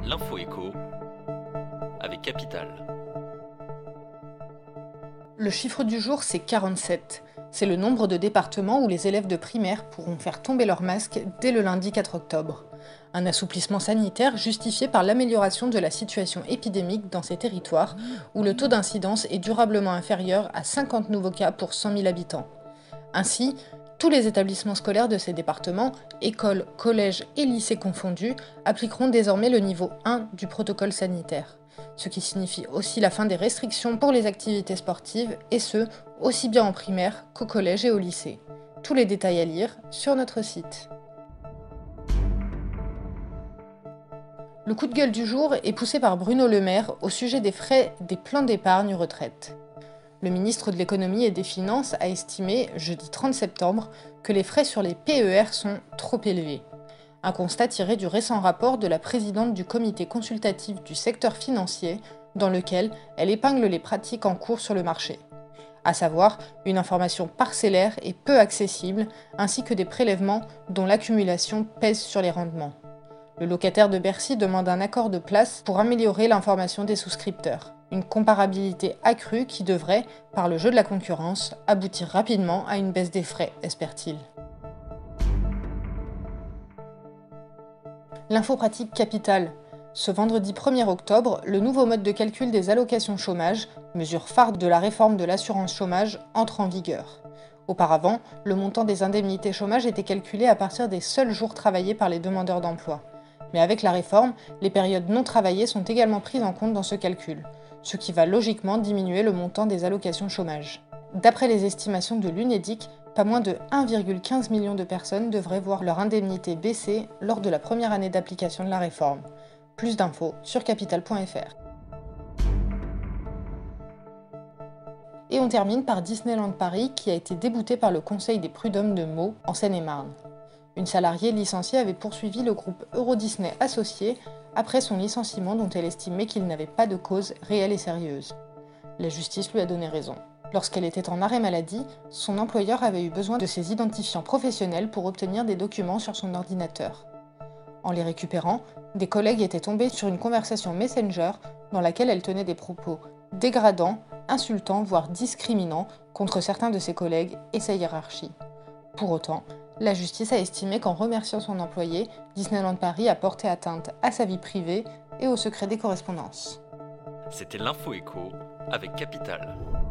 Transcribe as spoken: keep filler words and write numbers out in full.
L'info écho avec Capital. Le chiffre du jour, c'est quarante-sept. C'est le nombre de départements où les élèves de primaire pourront faire tomber leur masque dès le lundi quatre octobre. Un assouplissement sanitaire justifié par l'amélioration de la situation épidémique dans ces territoires où le taux d'incidence est durablement inférieur à cinquante nouveaux cas pour cent mille habitants. Ainsi, tous les établissements scolaires de ces départements, écoles, collèges et lycées confondus, appliqueront désormais le niveau un du protocole sanitaire. Ce qui signifie aussi la fin des restrictions pour les activités sportives, et ce, aussi bien en primaire qu'au collège et au lycée. Tous les détails à lire sur notre site. Le coup de gueule du jour est poussé par Bruno Le Maire au sujet des frais des plans d'épargne retraite. Le ministre de l'Économie et des Finances a estimé, jeudi trente septembre, que les frais sur les P E R sont trop élevés. Un constat tiré du récent rapport de la présidente du comité consultatif du secteur financier, dans lequel elle épingle les pratiques en cours sur le marché. À savoir, une information parcellaire et peu accessible, ainsi que des prélèvements dont l'accumulation pèse sur les rendements. Le locataire de Bercy demande un accord de place pour améliorer l'information des souscripteurs. Une comparabilité accrue qui devrait, par le jeu de la concurrence, aboutir rapidement à une baisse des frais, espère-t-il. L'info pratique Capital. Ce vendredi premier octobre, le nouveau mode de calcul des allocations chômage, mesure phare de la réforme de l'assurance chômage, entre en vigueur. Auparavant, le montant des indemnités chômage était calculé à partir des seuls jours travaillés par les demandeurs d'emploi. Mais avec la réforme, les périodes non travaillées sont également prises en compte dans ce calcul, ce qui va logiquement diminuer le montant des allocations chômage. D'après les estimations de l'Unédic, pas moins de un virgule quinze million de personnes devraient voir leur indemnité baisser lors de la première année d'application de la réforme. Plus d'infos sur capital point f r. Et on termine par Disneyland Paris qui a été débouté par le Conseil des prud'hommes de Meaux, en Seine-et-Marne. Une salariée licenciée avait poursuivi le groupe Euro Disney Associés après son licenciement dont elle estimait qu'il n'avait pas de cause réelle et sérieuse. La justice lui a donné raison. Lorsqu'elle était en arrêt maladie, son employeur avait eu besoin de ses identifiants professionnels pour obtenir des documents sur son ordinateur. En les récupérant, des collègues étaient tombés sur une conversation Messenger dans laquelle elle tenait des propos dégradants, insultants, voire discriminants contre certains de ses collègues et sa hiérarchie. Pour autant, la justice a estimé qu'en remerciant son employé, Disneyland Paris a porté atteinte à sa vie privée et au secret des correspondances. C'était l'info écho avec Capital.